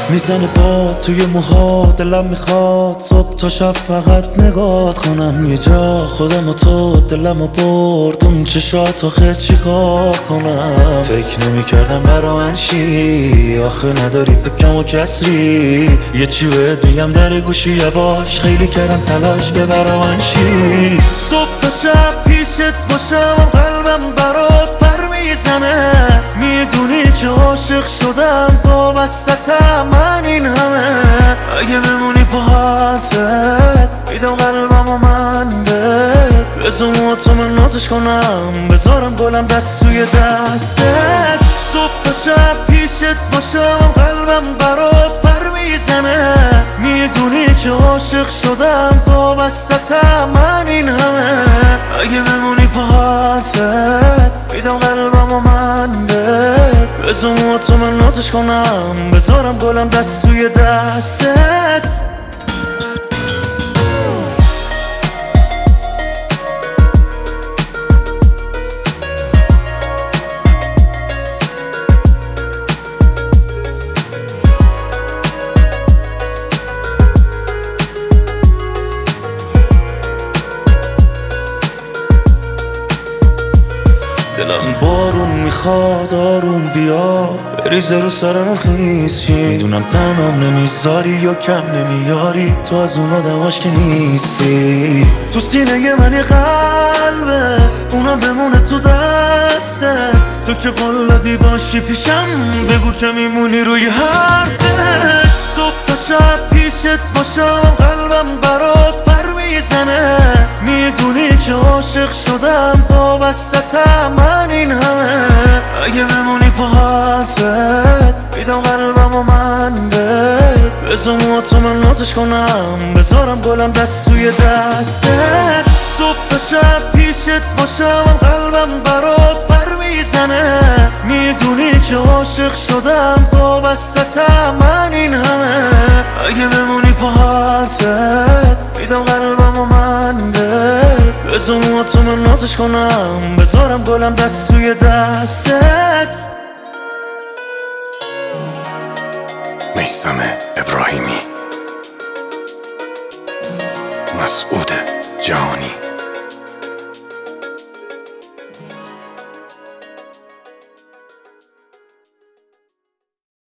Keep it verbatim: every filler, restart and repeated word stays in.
میزنه با توی موها، دلم میخواد صبح تا شب فقط نگات کنم. یه جا خودم و تو دلمو برد اون چشات، آخه چیکار کنم؟ فکر نمیکردم برا من شی، آخه نداری تو کم و کسری. یه چی بهت میگم در گوشی یواش، خیلی کردم تلاش که برا من شی. صبح تا شب پیشت باشم، قلبم برات پر میزنه. میدونی که عاشق شدم، وابستم من این همه. اگه بمونی پا حرفت، میدم قلبم و من بهت. بزن تو من نازش کنم، بذارم گلم دست توی دستت. صبح تا شب پیشت باشم، قلبم برات پر میزنه. میدونی که عاشق شدم، وابستم من این همه. اگه بمونی پا حرفت، میدم قلبم و من بهت. بزن تو من نازش کنم، بذارم گلم دست توی دستت. دلم بارون میخواد آروم بیا، بریزه رو سرم خیس شی. میدونم تنم نمیذاری یا کم نمیاری، تو از اون آدماش که نیستی. تو سینه من یه قلبه، اونم بمونه تو دسته. تو که قلادی باشی پیشم، بگو که میمونی روی حرفت. صبح تا شب پیشت باشم، قلبم برات پر میزنه. میدونی که عاشق شدم، وابستم من این همه. اگه بمونی پا حرفت، میدم قلبم و من بهت. بزن تو من نازش کنم، بذارم گلم دست توی دستت. صبح تا شب پیشت باشم، قلبم برات پر میزنه. میدونی که عاشق شدم، وابستم من این همه. اگه بمونی پا حرفت، میدم قلبم و من بهت. بزن تو من نازش کنم، بذارم گلم دست توی دستت. میثم ابراهیمی، مسعود جهانی.